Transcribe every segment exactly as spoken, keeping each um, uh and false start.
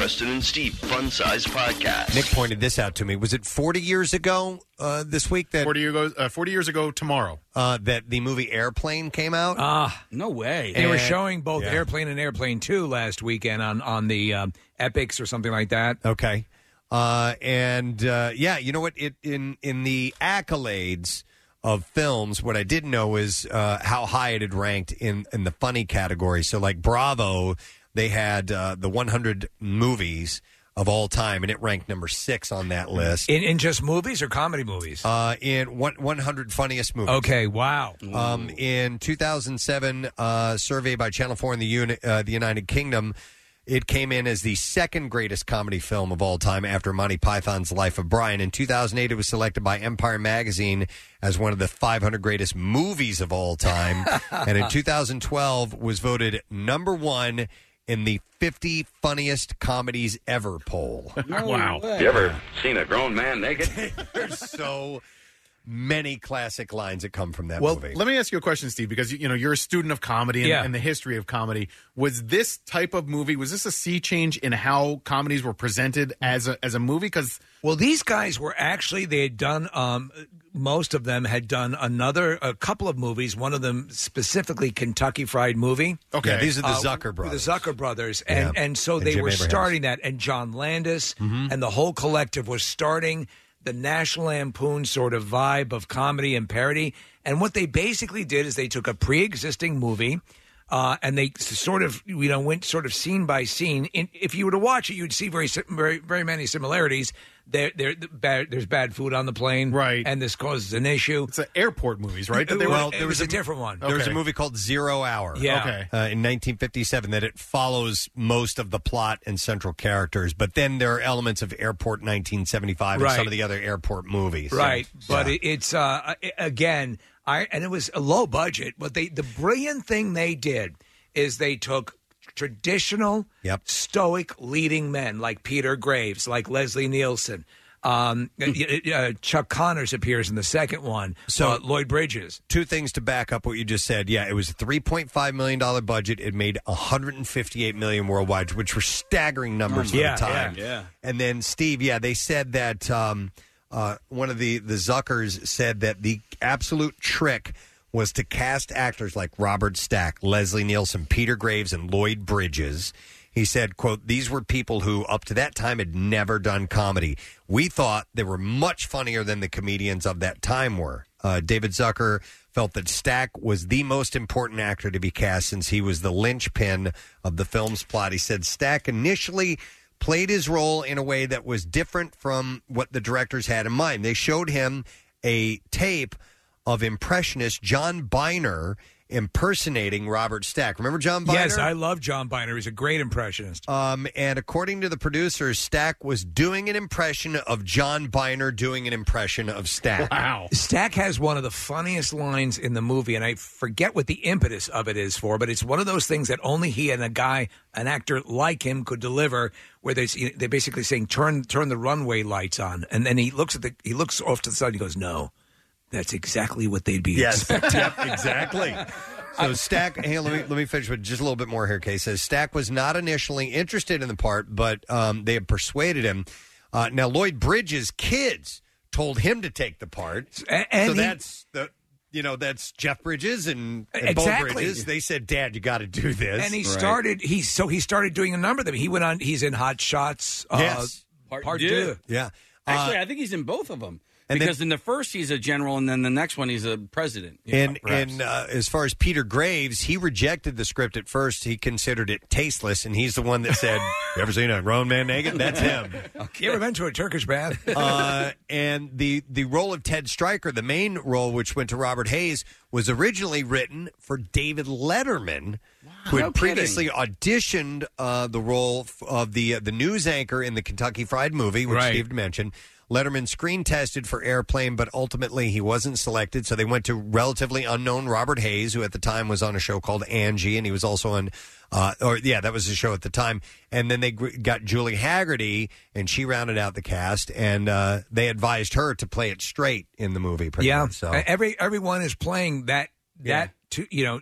Preston and Steve Fun Size Podcast. Nick pointed this out to me. Was it forty years ago uh, this week that forty years ago? Uh, forty years ago tomorrow. Uh, that the movie Airplane came out. Ah, no way. They were And- showing both yeah. Airplane and Airplane Two last weekend on on the um, Epics or something like that. Okay, uh, and uh, yeah, you know what? It in in the accolades of films, what I didn't know is uh, how high it had ranked in in the funny category. So, like Bravo, they had uh, the one hundred movies of all time, and it ranked number six on that list. In in just movies or comedy movies? Uh, in one, one hundred funniest movies. Okay, wow. Um, in two thousand seven, uh, survey by Channel four in the, uni- uh, the United Kingdom, it came in as the second greatest comedy film of all time after Monty Python's Life of Brian. In two thousand eight, it was selected by Empire Magazine as one of the five hundred greatest movies of all time. And in two thousand twelve, was voted number one in the fifty funniest comedies ever poll. No Wow. way. You ever seen a grown man naked? There's so many classic lines that come from that well, movie. let me ask you a question, Steve, because you, you know you're a student of comedy and, Yeah. and the history of comedy. Was this type of movie? Was this a sea change in how comedies were presented as a as a movie? Because Well, these guys were actually, they had done, um, most of them had done another, a couple of movies, one of them specifically Kentucky Fried Movie. Okay. Yeah, these are the Uh, Zucker brothers. The Zucker brothers. And, Yeah. and so And they Jim were Abrahams. starting that, and John Landis Mhm. and the whole collective was starting the National Lampoon sort of vibe of comedy and parody. And what they basically did is they took a pre-existing movie, Uh, and they s- sort of, you know, went sort of scene by scene. In, if you were to watch it, you'd see very, si- very, very many similarities. There, there, the bad, there's bad food on the plane, right? And this causes an issue. It's airport movies, right? That they were- well, it there was was a different one. There was a Okay. movie called Zero Hour. Yeah. Okay. Uh, in nineteen fifty-seven, that it follows most of the plot and central characters, but then there are elements of Airport nineteen seventy-five and Right. some of the other airport movies. Right, So, but yeah. it, it's uh, a- again, I and it was a low budget. But they, the brilliant thing they did is they took traditional, stoic leading men like Peter Graves, like Leslie Nielsen. Um, uh, Chuck Connors appears in the second one. So- uh, Lloyd Bridges. Two things to back up what you just said. Yeah, it was a three point five million dollars budget. It made one hundred fifty-eight million dollars worldwide, which were staggering numbers Oh, for yeah, the time. yeah, yeah. And then, Steve, yeah, they said that um, uh, one of the, the Zuckers said that the absolute trick was to cast actors like Robert Stack, Leslie Nielsen, Peter Graves, and Lloyd Bridges. He said, quote, these were people who up to that time had never done comedy. We thought they were much funnier than the comedians of that time were. Uh, David Zucker felt that Stack was the most important actor to be cast since he was the linchpin of the film's plot. He said Stack initially played his role in a way that was different from what the directors had in mind. They showed him a tape of impressionist John Byner impersonating Robert Stack. Remember John Byner? Yes, I love John Byner. He's a great impressionist. Um, and according to the producers, Stack was doing an impression of John Byner doing an impression of Stack. Stack has one of the funniest lines in the movie, and I forget what the impetus of it is for, but it's one of those things that only he and a guy, an actor like him, could deliver. Where they they're basically saying, "Turn turn the runway lights on," and then he looks at the he looks off to the side. And he goes, "No, that's exactly what they'd be Yes, expecting." yep, exactly. So Stack, hey, let me let me finish with just a little bit more here. Kay says Stack was not initially interested in the part, but um, they had persuaded him. Uh, now Lloyd Bridges' kids told him to take the part, and, and so he- that's the you know that's Jeff Bridges and, and Exactly. Bo Bridges. They said, "Dad, you got to do this." And he started. He so he started doing a number of them. He went on. He's in Hot Shots. Uh, Yes. Part part deux. deux. Yeah. Actually, Uh, I think he's in both of them. and Because then- in the first he's a general, and then the next one he's a president. you know, And perhaps. and uh, as far as Peter Graves, he rejected the script at first. He considered it tasteless, and he's the one that said, "You ever seen a grown man naked?" That's him. You ever been to a Turkish bath? uh, and the the role of Ted Stryker, the main role, which went to Robert Hayes, was originally written for David Letterman, who had No kidding. previously auditioned uh, the role f- of the uh, the news anchor in the Kentucky Fried Movie, which Right. Steve mentioned. Letterman screen tested for Airplane, but ultimately he wasn't selected, so they went to relatively unknown Robert Hayes, who at the time was on a show called Angie, and he was also on, uh, or yeah, that was the show at the time. And then they gr- got Julie Haggerty, and she rounded out the cast, and uh, they advised her to play it straight in the movie. Pretty Yeah. much, so. Every everyone is playing that that to, you know.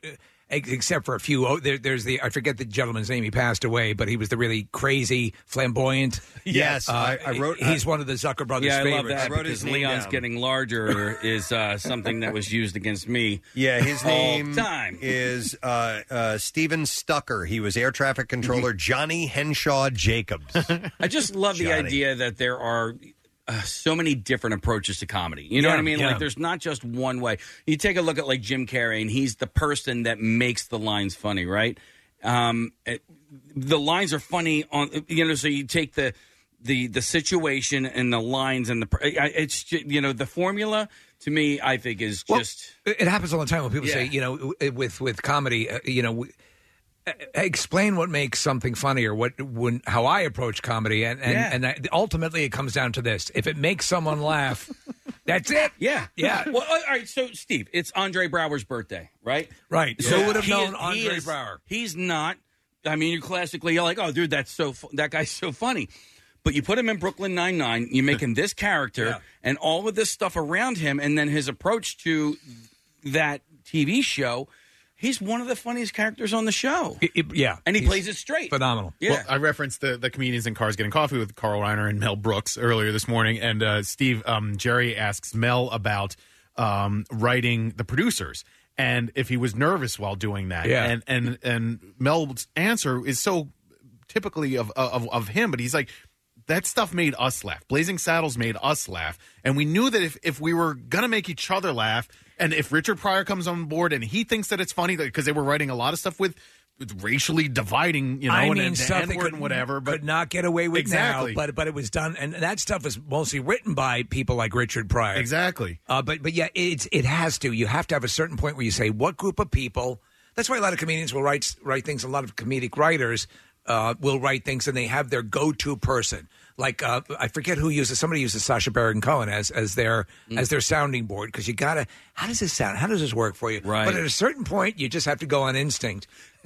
ex- except for a few. Oh, there, there's the I forget the gentleman's name. He passed away, but he was the really crazy, flamboyant. Yes, uh, I, I wrote. He's one of the Zucker brothers' Yeah, I love favorites. that I wrote his because name Leon's down. getting larger is uh, something that was used against me. Yeah, his all name time. is uh, uh, Steven Stucker. He was air traffic controller Johnny Henshaw Jacobs. I just love the Johnny. idea that there are uh, so many different approaches to comedy. You know Yeah, what I mean? yeah. Like, there's not just one way. You take a look at like Jim Carrey, and he's the person that makes the lines funny, right? Um, it, the lines are funny on you know. So you take the the the situation and the lines and the it's ju- you know the formula. To me, I think is Well, just it happens all the time when people Yeah. say, you know, with with comedy, uh, you know, w- uh, explain what makes something funny or what when how I approach comedy, and and, Yeah. and I, ultimately it comes down to this: if it makes someone laugh, that's it. yeah, Yeah. Well, all right. So, Steve, it's Andre Brower's birthday, right? Right. So Who would have he known is- Andre he is- Brower? He's not. I mean, you classically you're like, oh, dude, that's so fu- that guy's so funny. But you put him in Brooklyn Nine-Nine, you make him this character, Yeah. and all of this stuff around him, and then his approach to that T V show, he's one of the funniest characters on the show. It- it- yeah, And he He's plays it straight. phenomenal. Yeah. Well, I referenced the, the comedians in Cars Getting Coffee with Carl Reiner and Mel Brooks earlier this morning, and uh, Steve um, Jerry asks Mel about um, writing the producers and if he was nervous while doing that. Yeah. And and and Mel's answer is so typically of of of him, but he's like, that stuff made us laugh. Blazing Saddles made us laugh. And we knew that if, if we were going to make each other laugh, and if Richard Pryor comes on board and he thinks that it's funny, because they were writing a lot of stuff with, with racially dividing, you know, I and, mean, and the stuff N they word could, and whatever. But could not get away with Exactly. now, but but it was done, and that stuff was mostly written by people like Richard Pryor. exactly. Uh, but but yeah, it's it has to. You have to have a certain point where you say, what group of people? That's why a lot of comedians will write write things. A lot of comedic writers uh, will write things, and they have their go to person. Like uh, I forget who uses somebody uses Sacha Baron Cohen as as their as their sounding board, because you gotta. How does this sound? How does this work for you? Right. But at a certain point, you just have to go on instinct.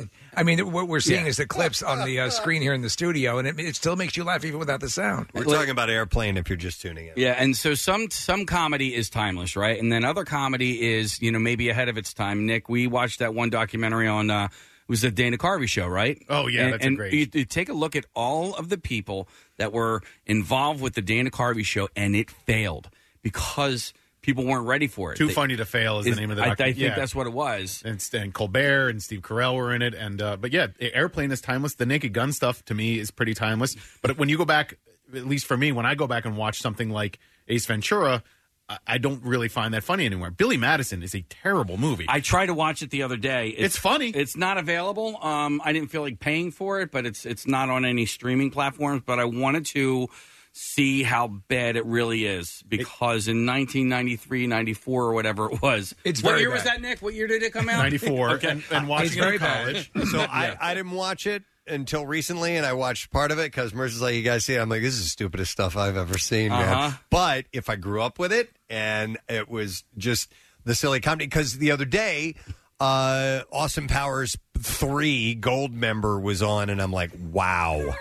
I mean, what we're seeing is the clips on the uh, screen here in the studio, and it, it still makes you laugh even without the sound. We're talking about Airplane if you're just tuning in. Yeah, and so some some comedy is timeless, right? And then other comedy is, you know, maybe ahead of its time. Nick, we watched that one documentary on uh, it was the Dana Carvey show, right? Oh, yeah, and, that's a and great- You, you take a look at all of the people that were involved with the Dana Carvey show, and it failed because people weren't ready for it. Too They- Funny to Fail is the is- name of the I, I documentary. think Yeah. that's what it was. And, and Colbert and Steve Carell were in it, and uh, but yeah, Airplane is timeless. The Naked Gun stuff to me is pretty timeless. But when you go back, at least for me, when I go back and watch something like Ace Ventura, I, I don't really find that funny anymore. Billy Madison is a terrible movie. I tried to watch it the other day. It's funny. It's not available. Um, I didn't feel like paying for it, but it's it's not on any streaming platforms. But I wanted to see how bad it really is, because in nineteen ninety-three, ninety-four, or whatever it was. It's what very year was bad. that, Nick? What year did it come out? ninety-four, Okay. and, and watching It's it in very bad. college. So I, I didn't watch it until recently, and I watched part of it because Mercer's like, you guys see it? I'm like, this is the stupidest stuff I've ever seen, man. Uh-huh. But if I grew up with it, and it was just the silly comedy, because the other day, uh, Austin Powers three Gold Member was on, and I'm like, wow.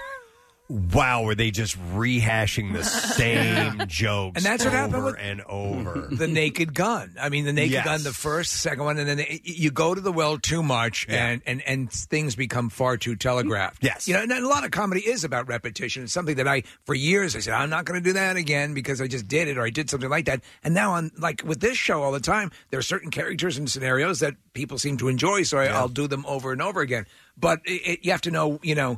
Wow, were they just rehashing the same jokes And that's what over happened with- and over. The Naked Gun. I mean, the Naked Yes. Gun, the first, second one, and then they, you go to the well too much, Yeah. and, and, and things become far too telegraphed. Yes. You know, and a lot of comedy is about repetition. It's something that I, for years, I said, I'm not going to do that again because I just did it or I did something like that. And now, on like with this show all the time, there are certain characters and scenarios that people seem to enjoy, so I, I'll do them over and over again. But it, it, you have to know, you know,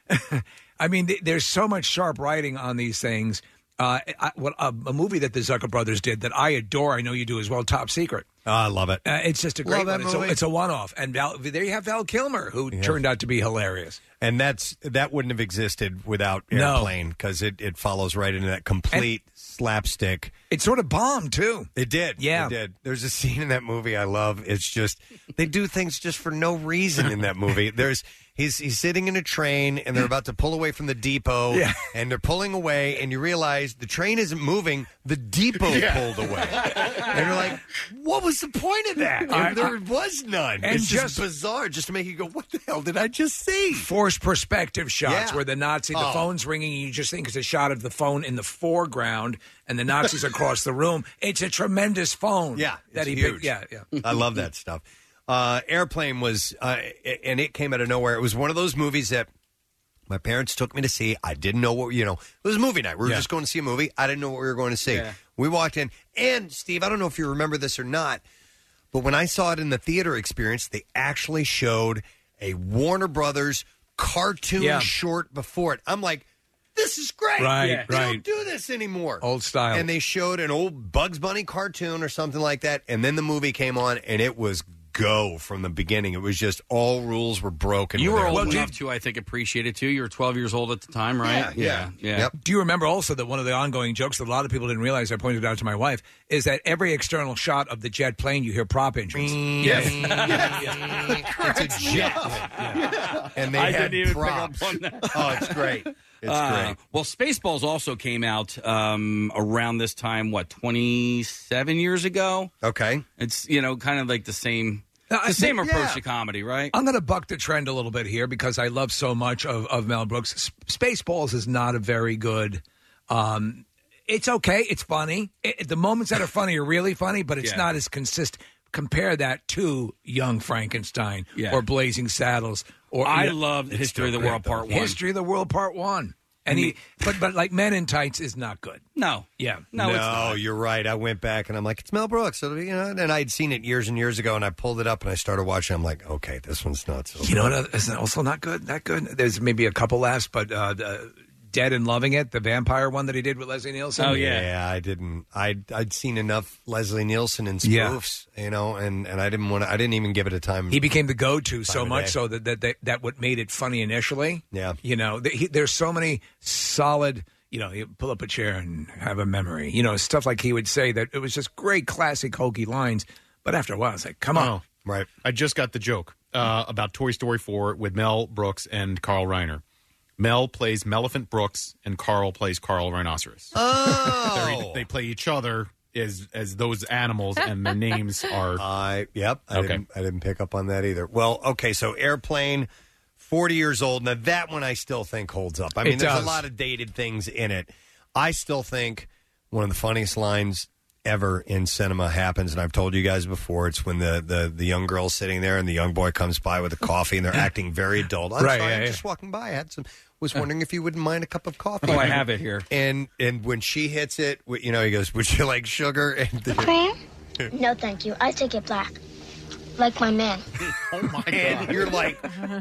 I mean, th- there's so much sharp writing on these things. Uh, I, what a, a movie that the Zucker brothers did that I adore, I know you do as well, Top Secret. Oh, I love it. Uh, it's just a great Love that one. It's a, movie. it's a one-off, and Val, there you have Val Kilmer, who turned out to be hilarious. And that's that wouldn't have existed without No. Airplane, because it, it follows right into that complete slapstick. It sort of bombed too. It did. Yeah. It did. There's a scene in that movie I love. It's just, they do things just for no reason in that movie. There's, he's he's sitting in a train, and they're about to pull away from the depot, Yeah. and they're pulling away, and you realize the train isn't moving, the depot pulled away. And you're like, what was the point of that? I- And there was none. and It's just, just- bizarre, just to make you go, what the hell did I just see? Forced perspective shots Yeah. where the Nazi, the Oh. phone's ringing, and you just think it's a shot of the phone in the foreground, and the Nazis across the room. It's a tremendous phone. Yeah, that it's he huge. picked. Yeah, yeah. I love that stuff. Uh, Airplane was, uh, and it came out of nowhere. It was one of those movies that my parents took me to see. I didn't know what, you know, it was a movie night. We were Yeah. just going to see a movie. I didn't know what we were going to see. Yeah. We walked in, and Steve, I don't know if you remember this or not, but when I saw it in the theater experience, they actually showed a Warner Brothers cartoon Yeah. short before it. I'm like, this is great. Right, They right. don't do this anymore. Old style. And they showed an old Bugs Bunny cartoon or something like that, and then the movie came on, and it was go from the beginning. It was just all rules were broken. You with were Airplane. old Well, enough to, I think, appreciate it too. You were twelve years old at the time, right? Yeah, yeah. Yep. Do you remember also that one of the ongoing jokes that a lot of people didn't realize, I pointed out to my wife, is that every external shot of the jet plane, you hear prop engines. Yes. It's a jet. And they I had didn't even props. pick up on that. Oh, it's great. It's Uh, great. well, Spaceballs also came out um, around this time, what, twenty-seven years ago? Okay. It's, you know, kind of like the same Uh, I the same think- approach yeah. to comedy, right? I'm going to buck the trend a little bit here because I love so much of, of Mel Brooks. S- Spaceballs is not a very good. Um, it's okay. It's funny. It, the moments that are funny are really funny, but it's Yeah. not as consistent. Compare that to Young Frankenstein Yeah. or Blazing Saddles. Or I you know, love History of the great, World though. Part One. History of the World Part One. And he, but but like Men in Tights is not good. No, Yeah. no, it's not. you're right. I went back and I'm like, it's Mel Brooks. So, you know, and I'd seen it years and years ago, and I pulled it up and I started watching. I'm like, okay, this one's not so. You know what is also not good? Not good. There's maybe a couple laughs, but uh, the Dead and Loving It, the vampire one that he did with Leslie Nielsen. Oh, yeah. Yeah, I didn't. I'd I'd seen enough Leslie Nielsen and Yeah. spoofs, you know, and, and I didn't want to. I didn't even give it a time. He became the go-to so Time of much day. so that that, that that what made it funny initially. Yeah. You know, th- he, there's so many solid, you know, you pull up a chair and have a memory. You know, stuff like he would say that it was just great classic hokey lines. But after a while, it's like, come on. Oh, right. I just got the joke uh, about Toy Story four with Mel Brooks and Carl Reiner. Mel plays Melephant Brooks, and Carl plays Carl Rhinoceros. Oh, They're- They play each other as as those animals, and their names are. I yep. I Okay. didn't. I didn't pick up on that either. Well, okay. So Airplane, forty years old. Now that one I still think holds up. I mean, It there's does. a lot of dated things in it. I still think one of the funniest lines ever in cinema happens, and I've told you guys before. It's when the the, the young girl's sitting there, and the young boy comes by with a coffee, and they're acting very adult. I'm Right, sorry, yeah, I'm yeah. just walking by. I had some. Was wondering if you wouldn't mind a cup of coffee. Oh, I have it here. And and when she hits it, you know, he goes, "Would you like sugar?" And Cream? No, thank you. I take it black. Like my man. Oh my and god! you're like,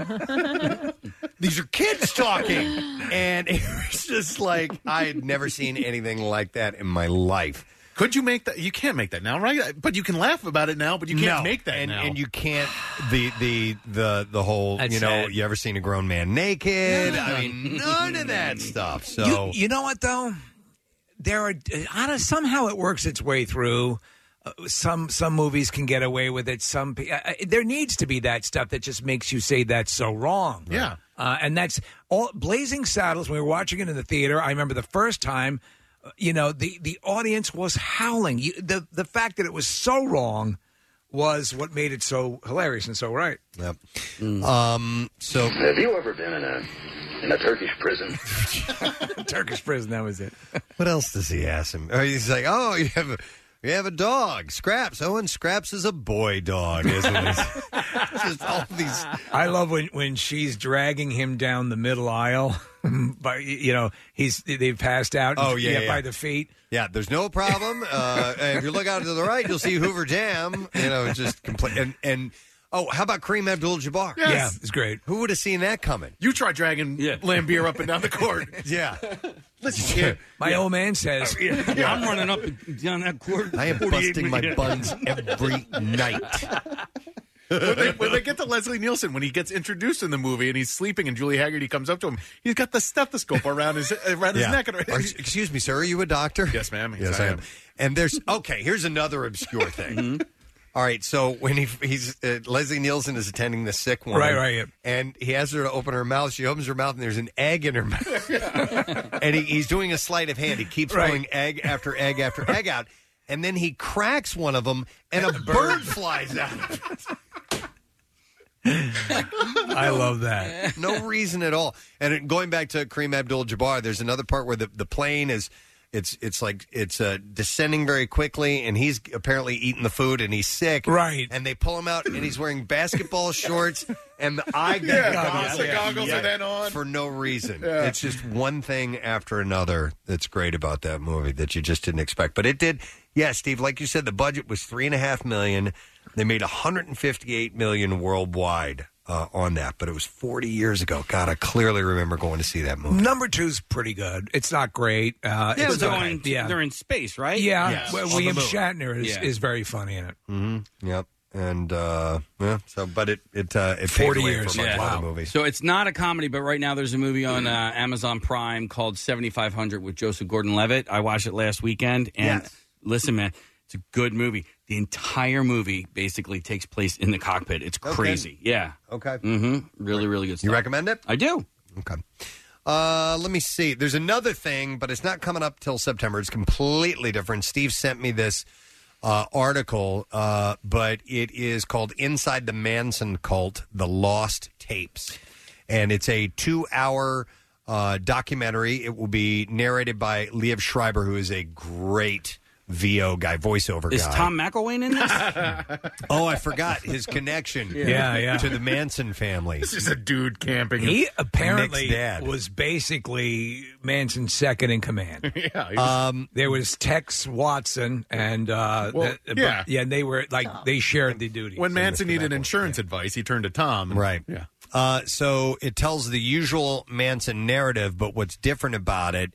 these are kids talking. And it was just like, I had never seen anything like that in my life. Could you make that? You can't make that now, right? But you can laugh about it now. But you can't No. make that and, now. And you can't, the the the the whole, That's you know, sad. you ever seen a grown man naked? I mean, none of that stuff. So, You, you know what though? There are I don't, somehow it works its way through. Uh, some some movies can get away with it. Some pe- uh, there needs to be that stuff that just makes you say that's so wrong. Yeah. uh, and that's all. Blazing Saddles. When we were watching it in the theater, I remember the first time. uh, You know, the the audience was howling. You, the the fact that it was so wrong was what made it so hilarious and so right. yep. Um, so Have you ever been in a in a Turkish prison? Turkish prison. That was it. what else does he ask him? Oh, he's like, oh, you have a, you have a dog, Scraps. Oh, and Scraps is a boy dog, isn't it? Just all these. I love when, when she's dragging him down the middle aisle, but you know he's they've passed out. Oh, yeah, yeah. by the feet. Yeah, there's no problem. Uh, and if you look out to the right, you'll see Hoover Dam. You know, it's just complete. And, and oh, how about Kareem Abdul-Jabbar? Yes. Yeah, it's great. Who would have seen that coming? You try dragging Yeah. Lambier up and down the court. Yeah, Listen here. My old man says, I'm running up and down that court. I am forty-eight busting my minutes. buns every night. when, they, when they get to Leslie Nielsen, when he gets introduced in the movie and he's sleeping and Julie Haggerty comes up to him, he's got the stethoscope around his around his Yeah. neck. And, Are- excuse me, sir. Are you a doctor? Yes, ma'am. Yes, I am. And there's okay. Here's another obscure thing. All right, so when he he's uh, Leslie Nielsen is attending the sick one, Right, right, yeah. and he has her to open her mouth. She opens her mouth, and there's an egg in her mouth. And he, he's doing a sleight of hand. He keeps Right. throwing egg after egg after egg out, and then he cracks one of them, and a bird flies out. I love that. No reason at all. And it- going back to Kareem Abdul-Jabbar, there's another part where the, the plane is It's it's like it's uh, descending very quickly, and he's apparently eating the food, and he's sick. Right. And they pull him out, and he's wearing basketball shorts, and the eye Yeah, goggles, the goggles are then on. for no reason. Yeah. It's just one thing after another that's great about that movie that you just didn't expect. But it did. Yeah, Steve, like you said, the budget was three and a half million. They made one hundred fifty-eight million worldwide. Uh, on that, but it was forty years ago. God, I clearly remember going to see that movie. Number two's pretty good. It's not great. Uh, Yeah, it's they're, okay. in, yeah. they're in space, right? Yeah, Yes. well, On the William moon. Shatner is, Yeah. is very funny in it. Mm-hmm. Yep. And uh, yeah, so but it it uh, it forty paved the way years. for a bunch Yeah. of other movies. So it's not a comedy, but right now there's a movie on uh, Amazon Prime called seventy-five hundred with Joseph Gordon-Levitt. I watched it last weekend, and Yes. listen, man, it's a good movie. The entire movie basically takes place in the cockpit. It's crazy. Yeah. Okay. Mm-hmm. Really, really good stuff. You recommend it? I do. Okay. Uh, let me see. There's another thing, but it's not coming up till September. It's completely different. Steve sent me this uh, article, uh, but it is called Inside the Manson Cult, The Lost Tapes. And it's a two-hour uh, documentary. It will be narrated by Liev Schreiber, who is a great V O guy, voiceover Is guy. Tom McElwain in this? Oh, I forgot his connection Yeah, yeah. to the Manson family. This is a dude camping. He apparently Nick's dad. was basically Manson's second in command. yeah, he was- Um, There was Tex Watson, and uh, Well, the- yeah. yeah, and they were like they shared the duty. when Manson needed insurance advice, he turned to Tom. and- Right. Yeah. Uh, so it tells the usual Manson narrative, but what's different about it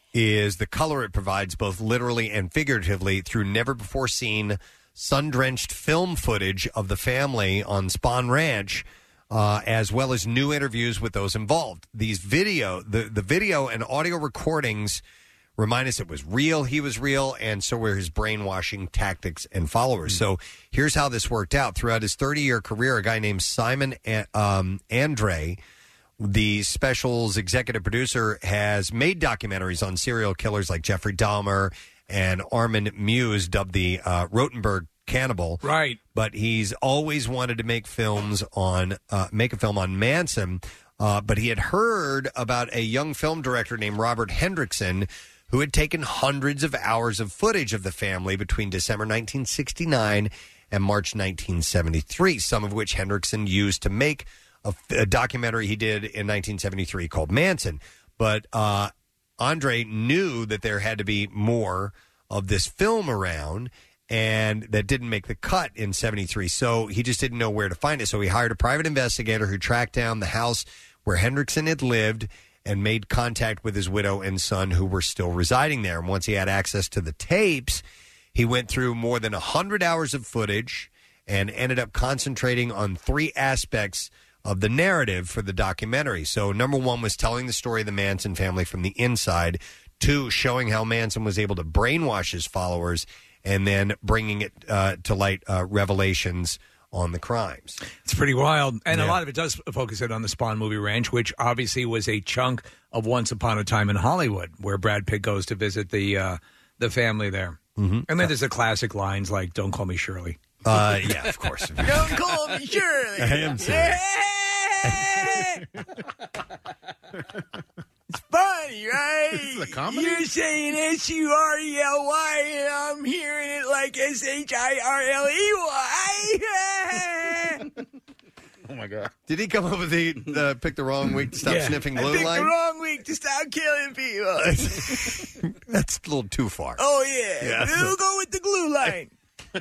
is the color it provides, both literally and figuratively, through never-before-seen, sun-drenched film footage of the family on Spahn Ranch, uh, as well as new interviews with those involved. These video, the, the video and audio recordings remind us it was real, he was real, and so were his brainwashing tactics and followers. So here's how this worked out. Throughout his thirty-year career, a guy named Simon A- um, Andre, the special's executive producer, has made documentaries on serial killers like Jeffrey Dahmer and Armin Muse, dubbed the uh, Rotenberg Cannibal. Right. But he's always wanted to make films on, uh, make a film on Manson. Uh, but he had heard about a young film director named Robert Hendrickson, who had taken hundreds of hours of footage of the family between December nineteen sixty-nine and March nineteen seventy-three, some of which Hendrickson used to make a, a documentary he did in nineteen seventy-three called Manson. But uh, Andre knew that there had to be more of this film around, and that didn't make the cut in seventy-three. So he just didn't know where to find it. So he hired a private investigator who tracked down the house where Hendrickson had lived and made contact with his widow and son who were still residing there. And once he had access to the tapes, he went through more than one hundred hours of footage and ended up concentrating on three aspects of the narrative for the documentary. So number one was telling the story of the Manson family from the inside. Two, showing how Manson was able to brainwash his followers, and then bringing it uh, to light uh, revelations on the crimes. It's pretty wild. And a Yeah. lot of it does focus in on the Spahn movie ranch, which obviously was a chunk of Once Upon a Time in Hollywood, where Brad Pitt goes to visit the uh, the family there. Mm-hmm. And then there's the classic lines like, "Don't call me Shirley." Uh, yeah, of course. Don't call me Shirley. I am serious. It's funny, right? This is a comedy? You're saying S U R E L Y, and I'm hearing it like S H I R L E Y. Oh my god. Did he come up with the, the pick the wrong week to stop Yeah. sniffing I glue picked line? the wrong week to stop killing people. That's a little too far. Oh, yeah. Yeah. We'll go with the glue line.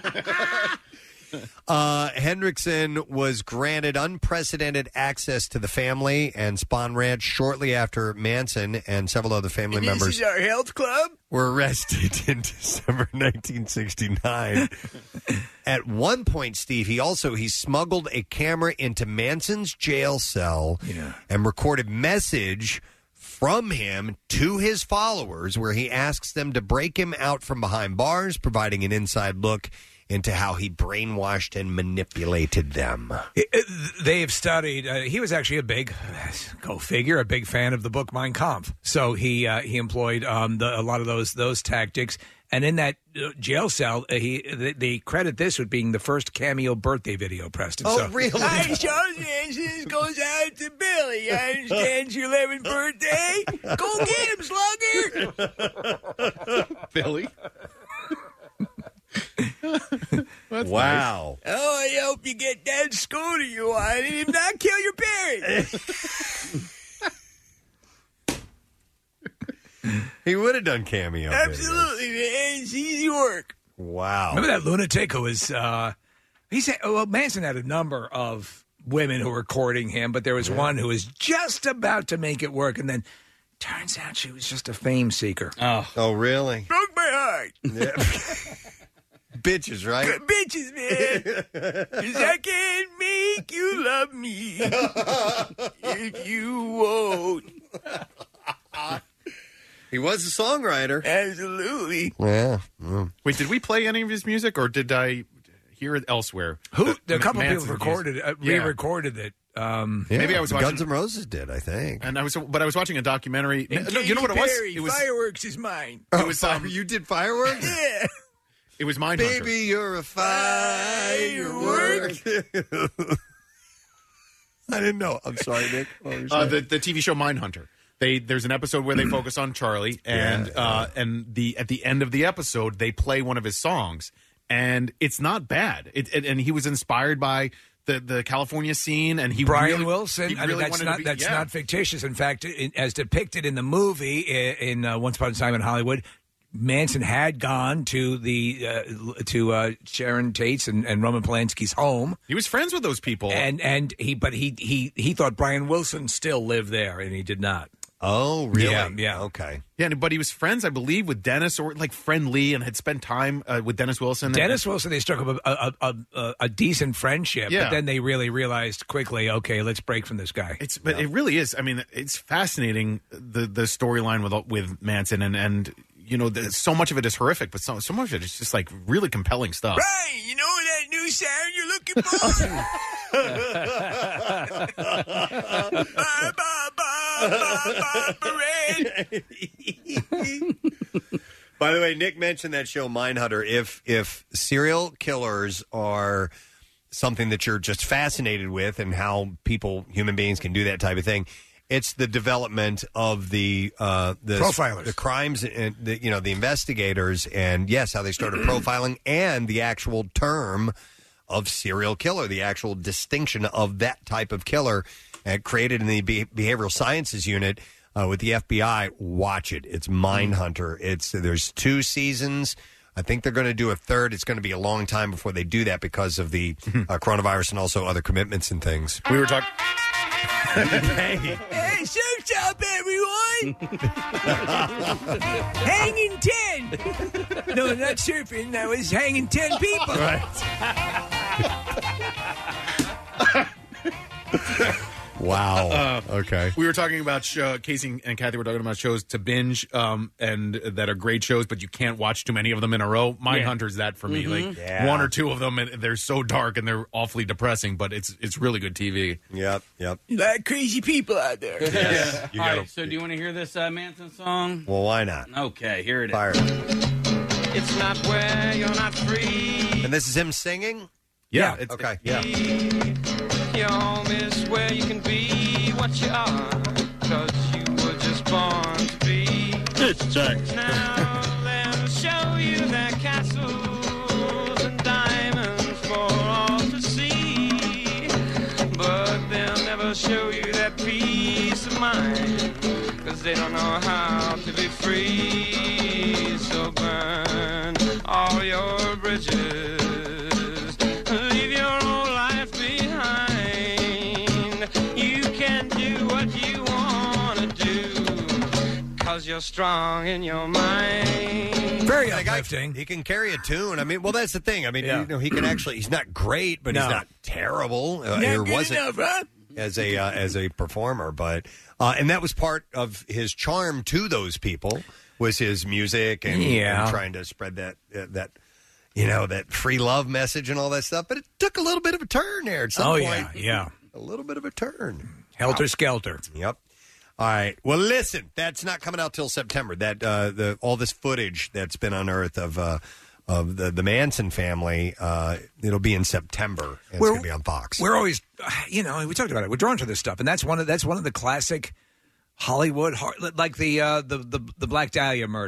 Uh, Hendrickson was granted unprecedented access to the family and Spahn Ranch shortly after Manson and several other family This members is our health club? were arrested in December nineteen sixty-nine. At one point, Steve, he also he smuggled a camera into Manson's jail cell Yeah. and recorded message from him to his followers where he asks them to break him out from behind bars, providing an inside look into how he brainwashed and manipulated them. It- it- They've studied. Uh, he was actually a big, go figure, a big fan of the book Mein Kampf. So he uh, he employed um, the, a lot of those those tactics. And in that uh, jail cell, uh, he they, they credit this with being the first cameo birthday video, Preston. Oh, so, really? Hi, Charles Manson goes out to Billy. I understand it's your eleventh birthday. Go get him, slugger. Billy. Wow. Nice. Oh, I hope you get that school you want and if not, kill your parents. He would have done cameo. Absolutely, man. It's easy work. Wow. Remember that lunatic who was, uh, he said, well, Manson had a number of women who were courting him, but there was yeah. one who was just about to make it work, and then turns out she was just a fame seeker. Oh, oh really? Broke my heart. Yeah. Bitches, right? Good bitches, man. Because I can't make you love me if you won't. He was a songwriter. Absolutely. Yeah. Mm. Wait, did we play any of his music, or did I hear it elsewhere? Who? The, a couple Manson people recorded, uh, yeah. re-recorded it. Um, yeah, maybe I was watching Guns N' Roses did, I think. And I was, but I was watching a documentary. No, you know what it was? Perry, It was fireworks is mine. Oh, it was um, you did fireworks? Yeah. It was Mindhunter. Baby, you're a firework. I didn't know. I'm sorry, Nick. Uh, the the T V show Mindhunter. They there's an episode where they focus on Charlie, and yeah, uh, yeah. and the at the end of the episode they play one of his songs, and it's not bad. It, it and he was inspired by the, the California scene, and he Brian really, Wilson. He I really mean, that's wanted not to be, that's yeah. not fictitious. In fact, in, as depicted in the movie in, in uh, Once Upon a Time in Hollywood, Manson had gone to the uh, to uh, Sharon Tate's and, and Roman Polanski's home. He was friends with those people, and and he but he he he thought Brian Wilson still lived there, and he did not. Oh, really? Yeah, yeah. Okay. Yeah, but he was friends, I believe, with Dennis, or like friendly, and had spent time uh, with Dennis Wilson. Dennis and, Wilson, they struck up a, a, a, a, a decent friendship, yeah. but then they really realized quickly, okay, let's break from this guy. It's but yeah. it really is. I mean, it's fascinating the the storyline with with Manson, and and you know, the, so much of it is horrific, but so so much of it is just like really compelling stuff. Right? You know that new sound you're looking for? Bye, bye, bye, bye, By the way, Nick mentioned that show Mindhunter. If if serial killers are something that you're just fascinated with, and how people, human beings, can do that type of thing, it's the development of the uh, the profilers, the crimes, and the, you know, the investigators, and yes, how they started profiling, and the actual term of serial killer, the actual distinction of that type of killer, uh, created in the be- behavioral sciences unit uh, with the F B I. Watch it. It's Mindhunter. It's there's two seasons. I think they're going to do a third. It's going to be a long time before they do that because of the uh, coronavirus and also other commitments and things. We were talking. Hey. Hey, surf's up, everyone! Hanging ten! No, not surfing. That was hanging ten people. Right. Wow. Uh, okay. We were talking about show, Casey and Kathy were talking about shows to binge um, and that are great shows, but you can't watch too many of them in a row. Mindhunter's that for me. Mm-hmm. Like yeah. one or two of them, and they're so dark and they're awfully depressing, but it's it's really good T V. Yep, yep. A lot of crazy people out there. Yes. You All gotta, right, so do you want to hear this uh, Manson song? well, why not? Okay, here it is. Fire. It's not where you're not free. And this is him singing? Yeah. yeah. It's, okay. Yeah. Your home is where you can be what you are, because you were just born to be. It's Jack. Now they'll show you their castles and diamonds for all to see, but they'll never show you that peace of mind, because they don't know how to be free. So burn all your bridges. Leave your old life behind. You can do what you want to do, because you're strong in your mind. Very The guy, uplifting. he can carry a tune. I mean, well, that's the thing. I mean, Yeah. you know, he can actually. He's not great, but No. he's not terrible. Uh, Not or good wasn't enough, huh? as a uh, as a performer. But uh, and that was part of his charm to those people, was his music and, Yeah. and trying to spread that uh, that you know, that free love message and all that stuff. But it took a little bit of a turn there at some Oh, point. yeah, yeah. A little bit of a turn. Helter Skelter. Yep. All right. Well, listen, that's not coming out till September. That uh, the all this footage that's been unearthed of uh, of the the Manson family, uh, it'll be in September. And it's We're- going to be on Fox. We're always, you know, we talked about it. We're drawn to this stuff, and that's one of that's one of the classic Hollywood, like the uh, the, the the Black Dahlia murder.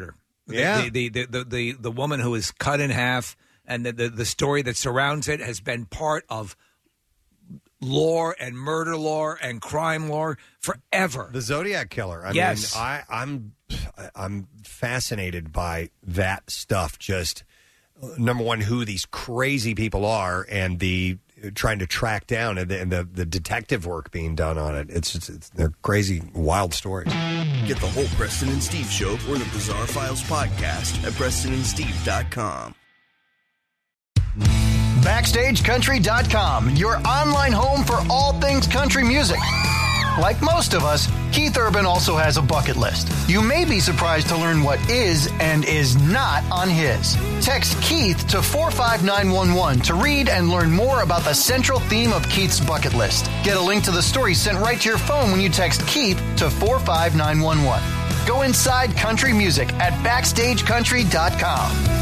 Yeah. The the, the, the, the, the woman who is cut in half and the, the, the story that surrounds it has been part of lore and murder lore and crime lore forever. The Zodiac Killer. I Yes. mean, I, I'm I'm fascinated by that stuff. Just number one, who these crazy people are, and the trying to track down, and the and the, the detective work being done on it. It's, it's, it's they're crazy, wild stories. Get the whole Preston and Steve show or the Bizarre Files podcast at preston and steve dot com. Backstage Country dot com, your online home for all things country music. Like most of us, Keith Urban also has a bucket list. You may be surprised to learn what is and is not on his. Text Keith to four five nine one one to read and learn more about the central theme of Keith's bucket list. Get a link to the story sent right to your phone when you text Keith to four five nine one one. Go inside country music at backstage country dot com.